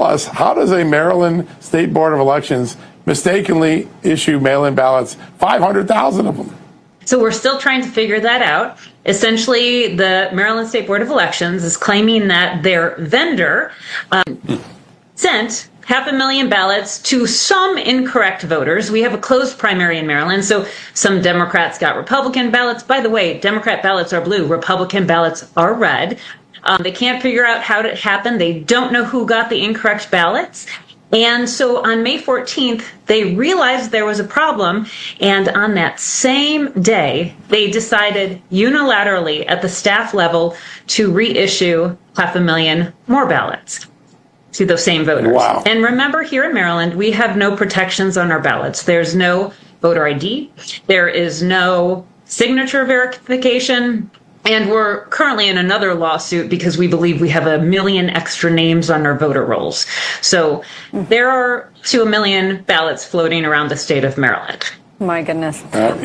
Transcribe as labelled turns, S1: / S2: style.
S1: Plus, how does a Maryland State Board of Elections mistakenly issue mail-in ballots, 500,000 of them?
S2: So we're still trying to figure that out. Essentially, the Maryland State Board of Elections is claiming that their vendor sent 500,000 ballots to some incorrect voters. We have a closed primary in Maryland, so some Democrats got Republican ballots. By the way, Democrat ballots are blue, Republican ballots are red. They can't figure out how it happened. They don't know who got the incorrect ballots. And so on May 14th, they realized there was a problem, and on that same day, they decided unilaterally at the staff level to reissue 500,000 more ballots to those same voters.
S1: Wow.
S2: And remember, here in Maryland, we have no protections on our ballots. There's no voter ID. There is no signature verification. And we're currently in another lawsuit because we believe we have 1 million extra names on our voter rolls. So there are 2 million ballots floating around the state of Maryland.
S3: My goodness.